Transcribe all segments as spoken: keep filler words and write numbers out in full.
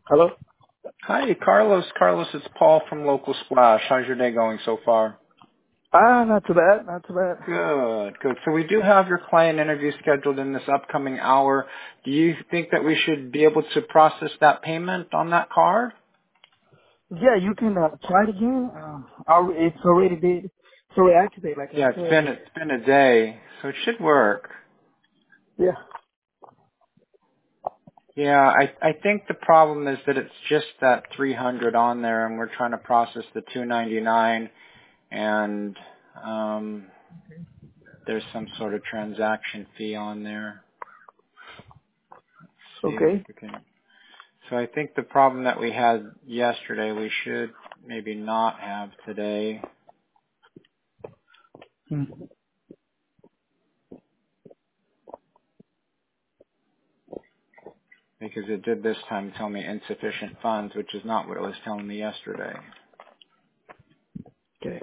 Hello? Hi, Carlos. Carlos, it's Paul from Local Splash. How's your day going so far? Ah, not too bad, not too bad. Good, good. So we do have your client interview scheduled in this upcoming hour. Do you think that we should be able to process that payment on that card? Yeah, you can uh, try it again. Um, I, it's already did. It's already activated, like I Yeah, it's said. been it's been a day, so it should work. Yeah. Yeah, I I think the problem is that it's just that three hundred on there, and we're trying to process the two ninety-nine, and um, there's some sort of transaction fee on there. Let's see if Okay. we can. So I think the problem that we had yesterday, we should maybe not have today, Hmm. because it did this time tell me insufficient funds, which is not what it was telling me yesterday. Okay.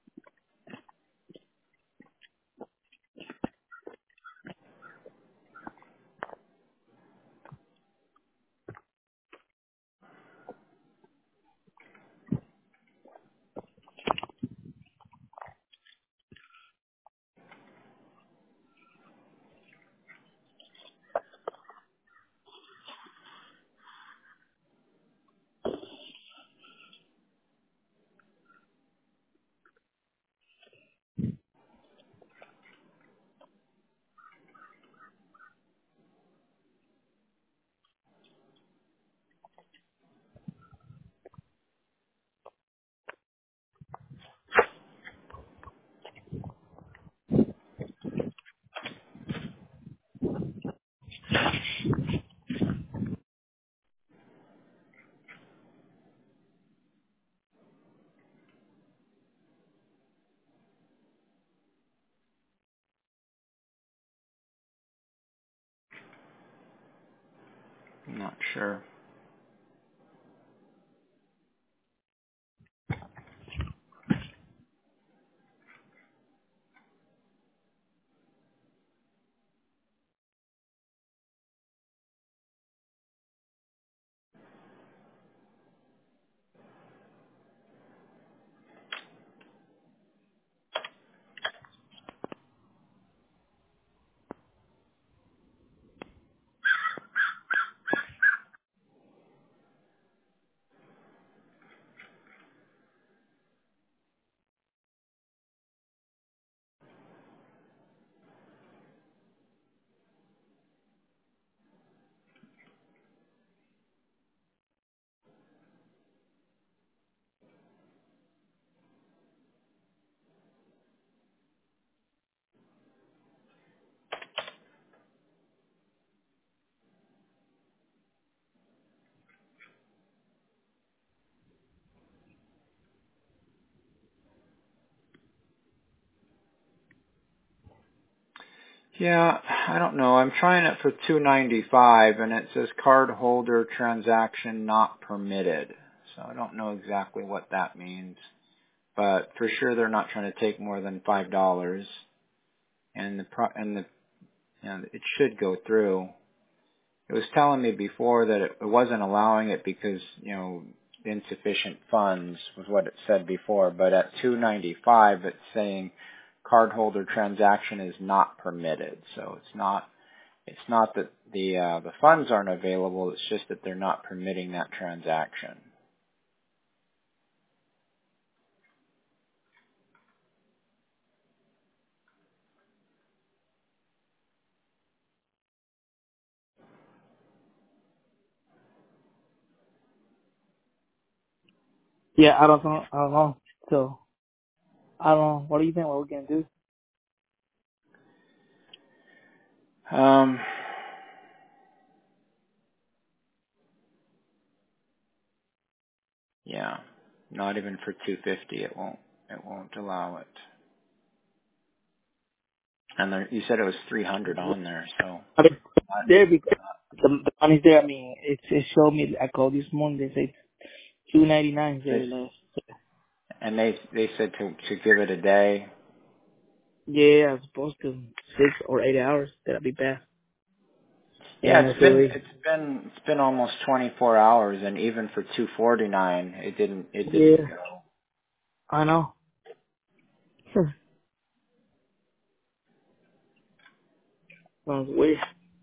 I'm not sure. Yeah, I don't know. I'm trying it for two ninety-five, and it says card holder transaction not permitted. So I don't know exactly what that means, but for sure they're not trying to take more than five dollars, and the pro- and the you know, it should go through. It was telling me before that it, it wasn't allowing it because, you know, insufficient funds was what it said before, but at two ninety-five it's saying cardholder transaction is not permitted. So it's not it's not that the uh, the funds aren't available, it's just that they're not permitting that transaction. Yeah, I don't know. I don't know. So, I don't know. What do you think? What we can do? Um yeah. Not even for two fifty it won't it won't allow it. And there, you said it was three hundred on there, so I mean, there because the, the money's there. I mean, it, it showed me. I called this morning. They say two ninety nine they there left. and they they said to to give it a day. Yeah, I was supposed to six or eight hours. That'll be bad. Yeah, And it's I been feel it's been it's been almost twenty-four hours, and even for two forty-nine, it didn't it didn't yeah, go, I know. Sounds weird.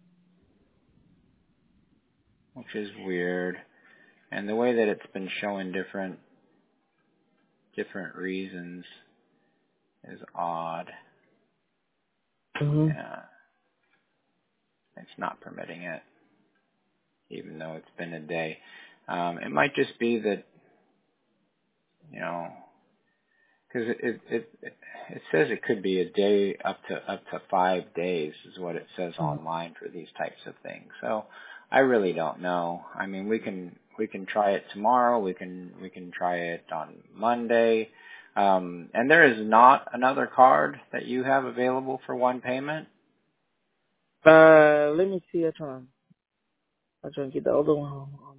which is weird. And the way that it's been showing different different reasons is odd. hmm Yeah, it's not permitting it, even though it's been a day. Um, it might just be that, you know, because it, it it it says it could be a day up to up to five days is what it says online for these types of things. So I really don't know. I mean, we can we can try it tomorrow. We can we can try it on Monday. Um, and there is not another card that you have available for one payment. Uh, let me see. I try. I try to get the other one. Um,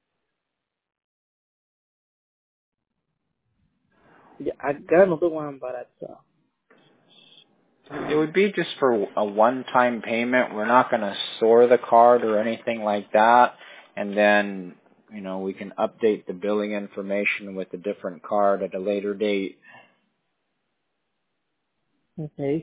yeah, I got another one, but it's uh, It would be just for a one-time payment. We're not going to store the card or anything like that. And then, you know, we can update the billing information with a different card at a later date. okay.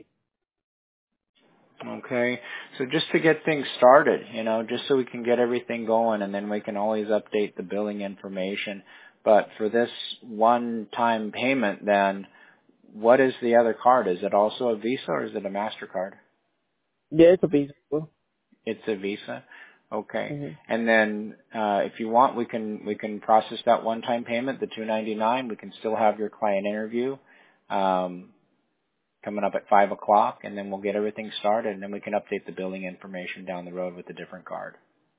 Okay. So just to get things started, you know, just so we can get everything going, and then we can always update the billing information. But for this one-time payment, then what is the other card? Is it also a Visa or is it a MasterCard? Yeah, it's a piece. It's a Visa. Okay. Mm-hmm. And then uh if you want, we can we can process that one time payment, the two ninety-nine. We can still have your client interview um coming up at five o'clock, and then we'll get everything started, and then we can update the billing information down the road with a different card.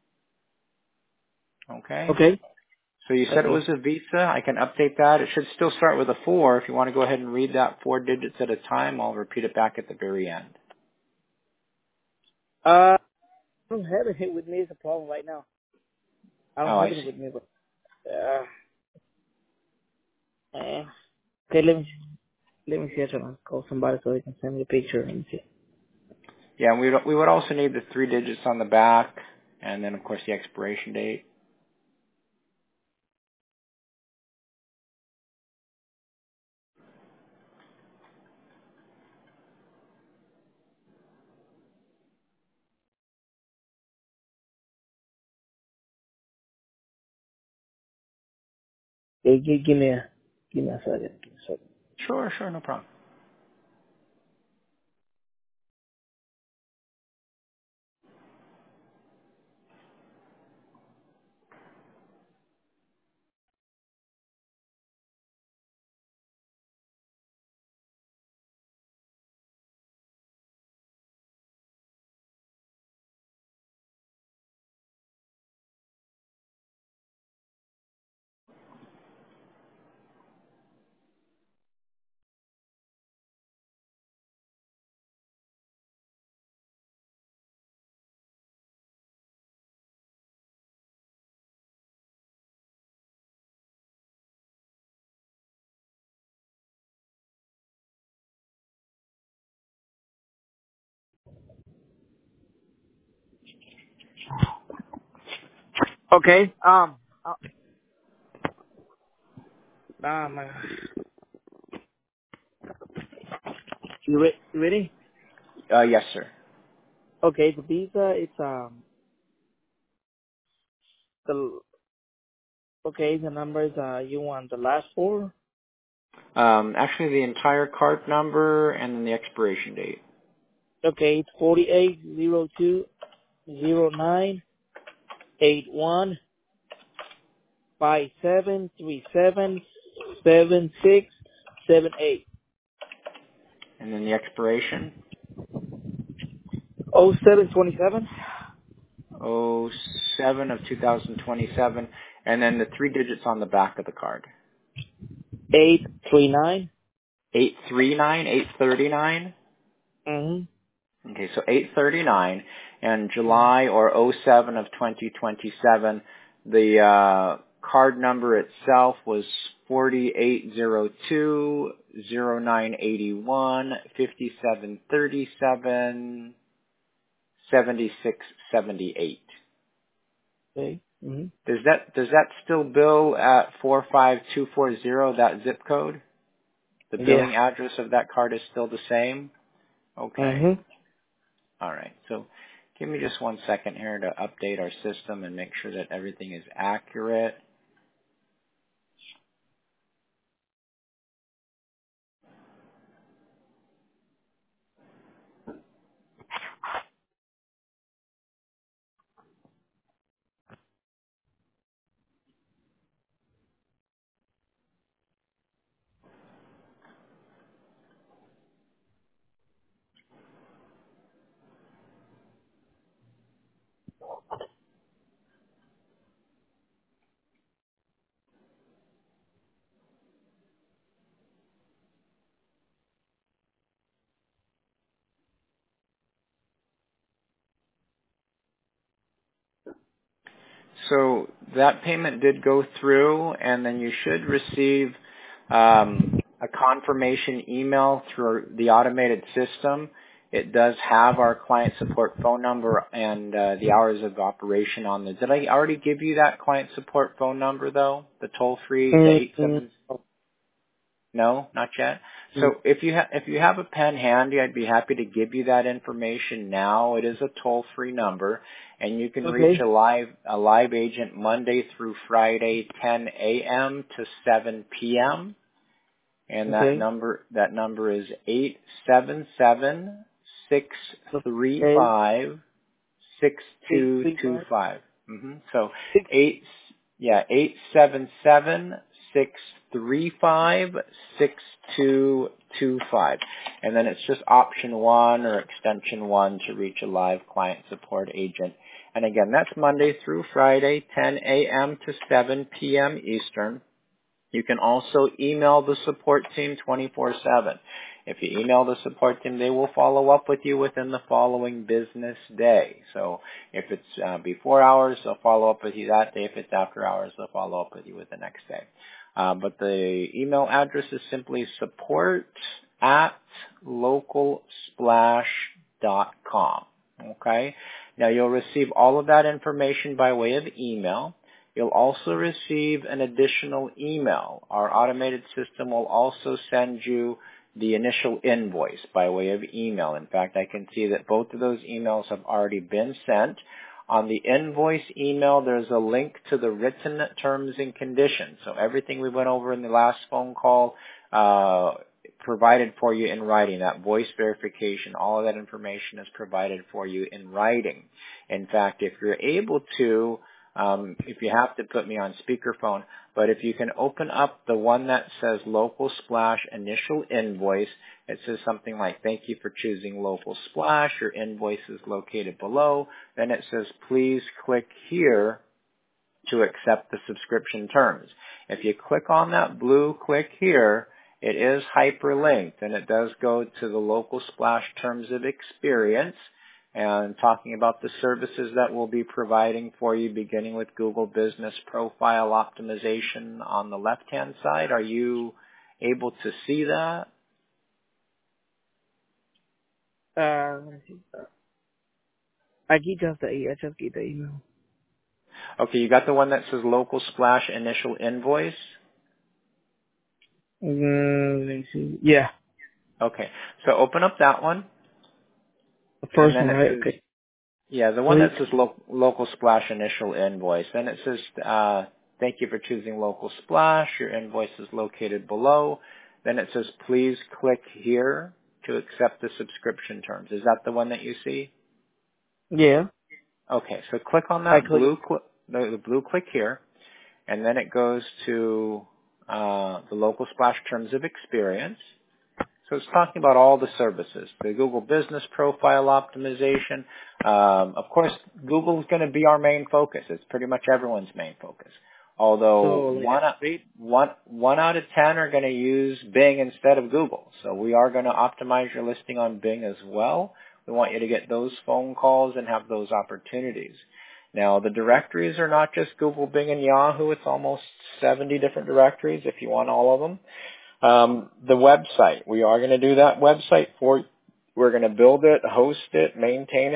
Okay. Okay. So you said it Okay. was a Visa. I can update that. It should still start with a four. If you want to go ahead and read that four digits at a time, I'll repeat it back at the very end. Uh, I don't have it with me. It's a problem right now. I don't Oh, I have it see. with me, but uh, uh okay. Let me let me see. I try to call somebody so they can send me a picture. Let me see. Yeah, and we we would also need the three digits on the back, and then of course the expiration date. Okay, give, give me a give me a second. Give me a second. Sure, sure, no problem. Okay. Um. Uh, um. uh, You, re- you ready? Uh, yes, sir. Okay. The visa. It's um. The okay. The numbers. Uh. You want the last four? Um, actually, the entire card number and then the expiration date. Okay. It's forty eight zero two zero nine eight one five seven three seven seven six seven eight And then the expiration, oh seven twenty seven oh seven of two thousand twenty-seven. And then the three digits on the back of the card. eight three nine. eight three nine, eight thirty-nine. Mhm. Okay, so eight thirty-nine. And Mhm. July or oh seven of twenty twenty-seven, the uh, card number itself was forty-eight zero two zero nine eighty one fifty-seven thirty-seven seventy-six seventy-eight. Okay. Mm-hmm. Does that does that still bill at four five two four zero, that zip code? The Yeah. billing address of that card is still the same? Okay. Mm-hmm. All right. So give me just one second here to update our system and make sure that everything is accurate. So that payment did go through, and then you should receive um, a confirmation email through the automated system. It does have our client support phone number and uh, the hours of operation on there. Did I already give you that client support phone number, though? The toll-free, the eight seven? Mm-hmm. No, not yet. So if you ha- if you have a pen handy, I'd be happy to give you that information now. It is a toll-free number, and you can reach Okay. a live a live agent Monday through Friday, ten a.m. to seven p.m. And that Okay. number that number is eight seven seven six three Okay. five six Eight two three two five five. Mm-hmm. So six. eight, yeah, eight seven seven six three five six two two five, and then it's just option one or extension one to reach a live client support agent. And again, that's Monday through Friday, ten a.m. to seven p.m. Eastern. You can also email the support team twenty-four seven. If you email the support team, they will follow up with you within the following business day. So if it's uh, before hours, they'll follow up with you that day. If it's after hours, they'll follow up with you with the next day. Uh, but the email address is simply support at local splash dot com. Okay? Now you'll receive all of that information by way of email. You'll also receive an additional email. Our automated system will also send you the initial invoice by way of email. In fact, I can see that both of those emails have already been sent. On the invoice email, there's a link to the written terms and conditions. So everything we went over in the last phone call uh, provided for you in writing. That voice verification, all of that information is provided for you in writing. In fact, if you're able to, Um, if you have to put me on speakerphone, but if you can open up the one that says Local Splash initial invoice, it says something like, thank you for choosing Local Splash, your invoice is located below. Then it says, please click here to accept the subscription terms. If you click on that blue click here, it is hyperlinked, and it does go to the Local Splash terms of experience, and talking about the services that we'll be providing for you, beginning with Google Business Profile Optimization on the left-hand side. Are you able to see that? Uh, let's see. I just got the I just get the email. Okay, you got the one that says Local Splash Initial Invoice? Mm, let me see. Yeah, Okay, so open up that one, the and first then one, it right? says, Okay. yeah, the one Click. that says lo- Local Splash Initial Invoice. Then it says, uh, thank you for choosing Local Splash. Your invoice is located below. Then it says, please click here to accept the subscription terms. Is that the one that you see? Yeah, Okay, so click on I that click. blue, cl- the, the blue click here, and then it goes to uh, the Local Splash Terms of Experience. So it's talking about all the services, the Google Business Profile Optimization. Um, of course, Google is going to be our main focus. It's pretty much everyone's main focus. Although So like, one, out- wait. one, one out of ten are going to use Bing instead of Google. So we are going to optimize your listing on Bing as well. We want you to get those phone calls and have those opportunities. Now, the directories are not just Google, Bing, and Yahoo. It's almost seventy different directories if you want all of them. Um, the website, we are going to do that website for you. We're going to build it, host it, maintain it,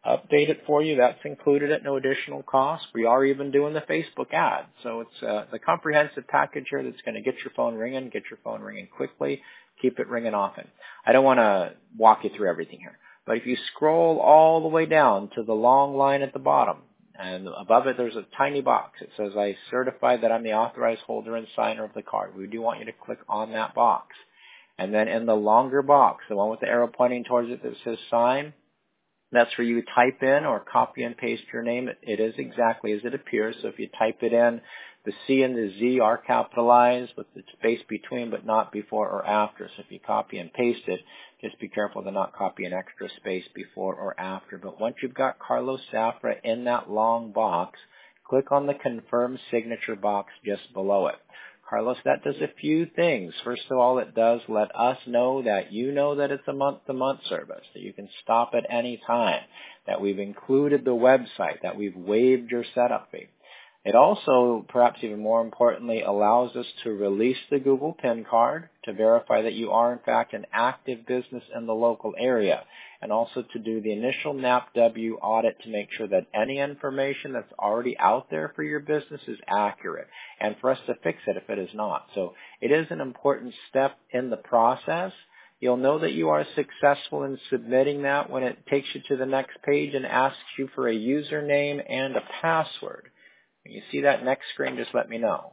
update it for you. That's included at no additional cost. We are even doing the Facebook ad. So it's uh, the comprehensive package here that's going to get your phone ringing, get your phone ringing quickly, keep it ringing often. I don't want to walk you through everything here, but if you scroll all the way down to the long line at the bottom, and above it there's a tiny box. It says, I certify that I'm the authorized holder and signer of the card. We do want you to click on that box. And then in the longer box, the one with the arrow pointing towards it that says sign, that's where you type in or copy and paste your name. It, it is exactly as it appears. So if you type it in, the C and the Z are capitalized with the space between but not before or after. So if you copy and paste it, just be careful to not copy an extra space before or after. But once you've got Carlos Zafra in that long box, click on the confirm signature box just below it. Carlos, that does a few things. First of all, it does let us know that you know that it's a month-to-month service, that you can stop at any time, that we've included the website, that we've waived your setup fee. It also, perhaps even more importantly, allows us to release the Google PIN card to verify that you are in fact an active business in the local area, and also to do the initial N A P W audit to make sure that any information that's already out there for your business is accurate, and for us to fix it if it is not. So it is an important step in the process. You'll know that you are successful in submitting that when it takes you to the next page and asks you for a username and a password. When you see that next screen, just let me know.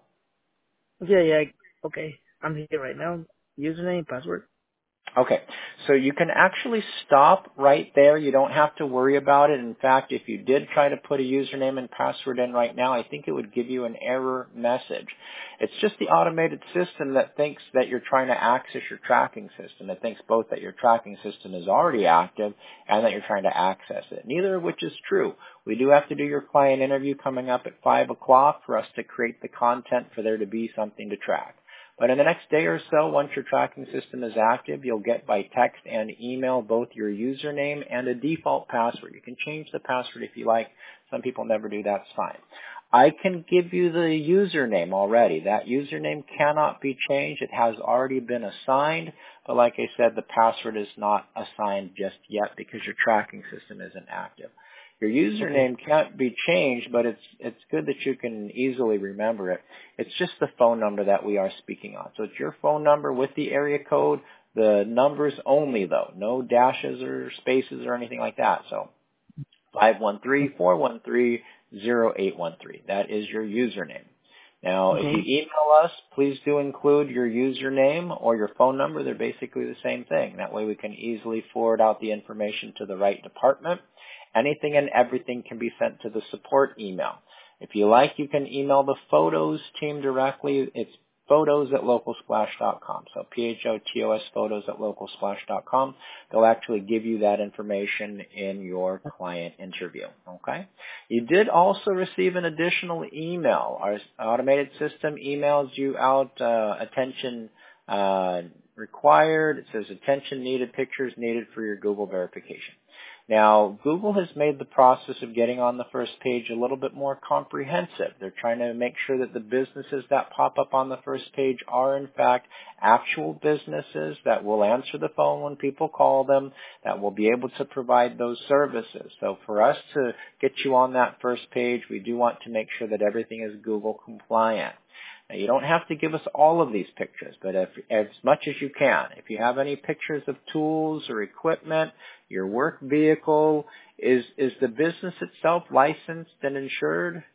Yeah, yeah. Okay. I'm here right now. Username, password. Okay, so you can actually stop right there. You don't have to worry about it. In fact, if you did try to put a username and password in right now, I think it would give you an error message. It's just the automated system that thinks that you're trying to access your tracking system. It thinks both that your tracking system is already active and that you're trying to access it, neither of which is true. We do have to do your client interview coming up at five o'clock for us to create the content for there to be something to track. But in the next day or so, once your tracking system is active, you'll get by text and email both your username and a default password. You can change the password if you like. Some people never do. That's fine. I can give you the username already. That username cannot be changed. It has already been assigned. But like I said, the password is not assigned just yet because your tracking system isn't active. Your username can't be changed, but it's it's good that you can easily remember it. It's just the phone number that we are speaking on. So it's your phone number with the area code, the numbers only though, no dashes or spaces or anything like that. So five one three, four one three, zero eight one three. That is your username. Now, Okay. if you email us, please do include your username or your phone number. They're basically the same thing. That way we can easily forward out the information to the right department. Anything and everything can be sent to the support email. If you like, you can email the photos team directly. It's photos at local splash dot com. So P H O T O S photos at local splash dot com. They'll actually give you that information in your client interview. Okay? You did also receive an additional email. Our automated system emails you out uh, attention uh, required. It says attention needed, pictures needed for your Google verification. Now, Google has made the process of getting on the first page a little bit more comprehensive. They're trying to make sure that the businesses that pop up on the first page are, in fact, actual businesses that will answer the phone when people call them, that will be able to provide those services. So for us to get you on that first page, we do want to make sure that everything is Google compliant. Now, you don't have to give us all of these pictures, but if, as much as you can. If you have any pictures of tools or equipment, your work vehicle, is is the business itself licensed and insured?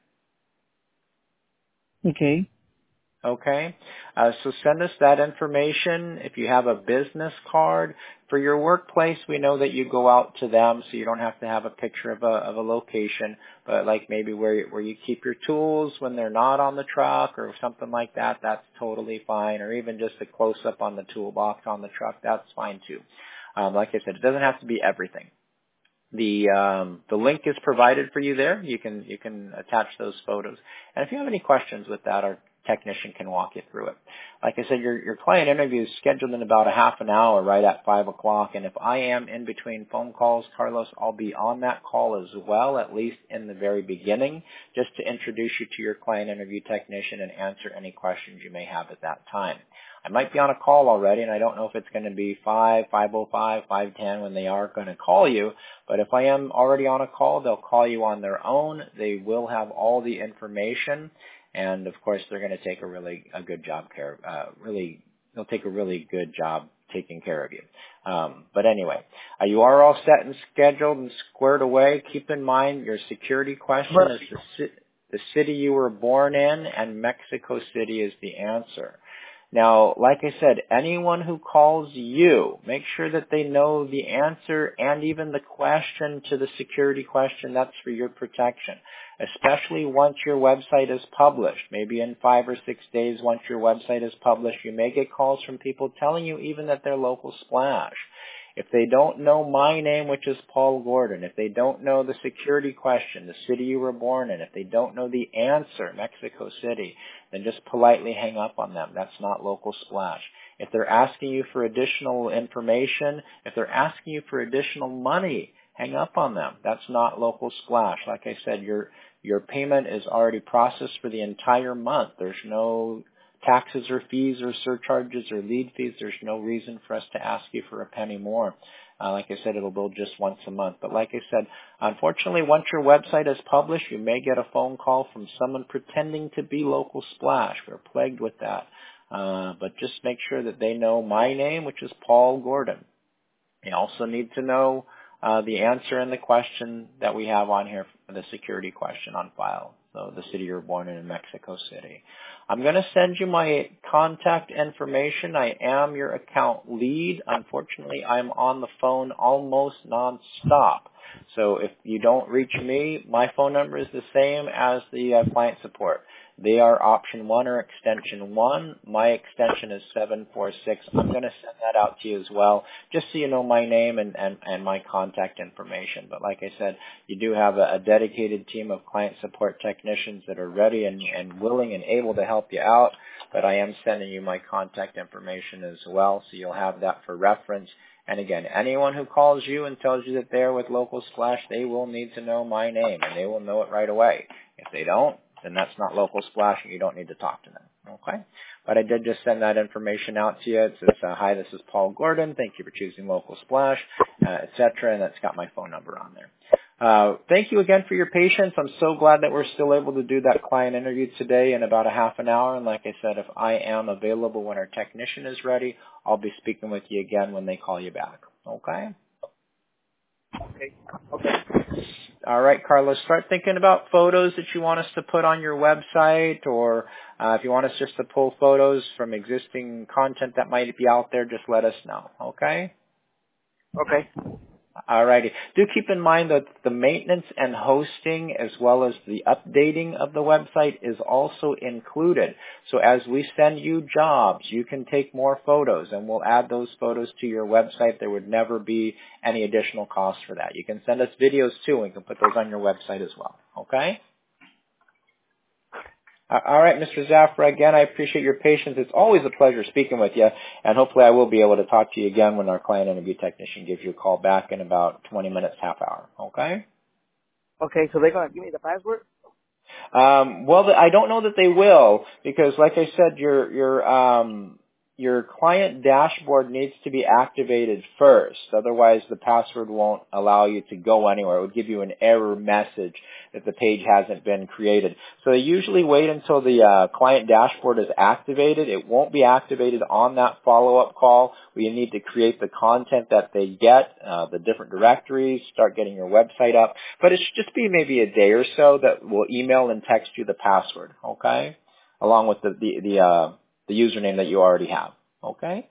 Okay. Okay. Uh, so send us that information. If you have a business card for your workplace, we know that you go out to them, so you don't have to have a picture of a of a location. But like maybe where where you keep your tools when they're not on the truck or something like that, that's totally fine. Or even just a close up on the toolbox on the truck, that's fine too. Um, like I said, it doesn't have to be everything. The um, the link is provided for you there. You can you can attach those photos. And if you have any questions with that, our technician can walk you through it. Like I said, your your client interview is scheduled in about a half an hour, right at five o'clock. And if I am in between phone calls, Carlos, I'll be on that call as well, at least in the very beginning, just to introduce you to your client interview technician and answer any questions you may have at that time. I might be on a call already, and I don't know if it's going to be five, five oh five, five ten when they are going to call you. But if I am already on a call, they'll call you on their own. They will have all the information, and of course, they're going to take a really a good job care. Uh, really, they'll take a really good job taking care of you. Um, but anyway, uh, you are all set and scheduled and squared away. Keep in mind your security question But, is the, ci- the city you were born in, and Mexico City is the answer. Now, like I said, anyone who calls you, make sure that they know the answer and even the question to the security question. That's for your protection, especially once your website is published. Maybe in five or six days once your website is published, you may get calls from people telling you even that they're local Splash. If they don't know my name, which is Paul Gordon, if they don't know the security question, the city you were born in, if they don't know the answer, Mexico City, then just politely hang up on them. That's not local Splash. If they're asking you for additional information, if they're asking you for additional money, hang up on them. That's not local Splash. Like I said, your your payment is already processed for the entire month. There's no taxes or fees or surcharges or lead fees. There's no reason for us to ask you for a penny more. Uh, like I said, it'll bill just once a month. But like I said, unfortunately, once your website is published, you may get a phone call from someone pretending to be local Splash. We're plagued with that. Uh, but just make sure that they know my name, which is Paul Gordon. You also need to know uh, the answer and the question that we have on here, the security question on file. So the city you're born in, in Mexico City. I'm going to send you my contact information. I am your account lead. Unfortunately, I'm on the phone almost nonstop. So if you don't reach me, my phone number is the same as the uh, client support. They are option one or extension one. My extension is seven four six. I'm going to send that out to you as well, just so you know my name and, and, and my contact information. But like I said, you do have a, a dedicated team of client support technicians that are ready and, and willing and able to help you out. But I am sending you my contact information as well, so you'll have that for reference. And again, anyone who calls you and tells you that they're with Local Splash, they will need to know my name, and they will know it right away. If they don't, then that's not Local Splash, and you don't need to talk to them. Okay? But I did just send that information out to you. It says, uh, hi, this is Paul Gordon. Thank you for choosing Local Splash, uh, et cetera, and that's got my phone number on there. Uh, thank you again for your patience. I'm so glad that we're still able to do that client interview today in about a half an hour. And like I said, if I am available when our technician is ready, I'll be speaking with you again when they call you back. Okay? okay. Okay. All right, Carlos, start thinking about photos that you want us to put on your website, or uh, if you want us just to pull photos from existing content that might be out there, just let us know. Okay? Okay. All righty. Do keep in mind that the maintenance and hosting as well as the updating of the website is also included. So as we send you jobs, you can take more photos and we'll add those photos to your website. There would never be any additional cost for that. You can send us videos too and we can put those on your website as well. Okay? All right, Mister Zafra, again, I appreciate your patience. It's always a pleasure speaking with you, and hopefully I will be able to talk to you again when our client interview technician gives you a call back in about twenty minutes, half hour. Okay? Okay, so they're going to give me the password? Um, well, the, I don't know that they will, because like I said, your your um, your client dashboard needs to be activated first. Otherwise, the password won't allow you to go anywhere. It would give you an error message that the page hasn't been created. So they usually wait until the uh, client dashboard is activated. It won't be activated on that follow-up call. We need to create the content that they get, uh, the different directories, start getting your website up. But it should just be maybe a day or so that we'll email and text you the password, okay? Along with the, the, the, uh, the username that you already have, okay?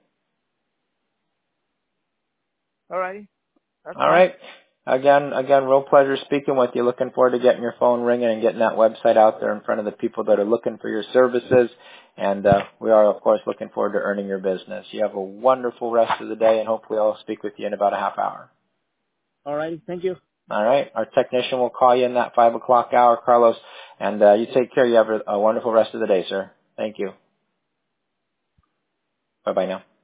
All righty. That's All fine. right. Again, again, real pleasure speaking with you. Looking forward to getting your phone ringing and getting that website out there in front of the people that are looking for your services. And uh, we are, of course, looking forward to earning your business. You have a wonderful rest of the day, and hopefully I'll speak with you in about a half hour. All righty. Thank you. All right. Our technician will call you in that five o'clock hour, Carlos. And uh, you take care. You have a, a wonderful rest of the day, sir. Thank you. Bye-bye now.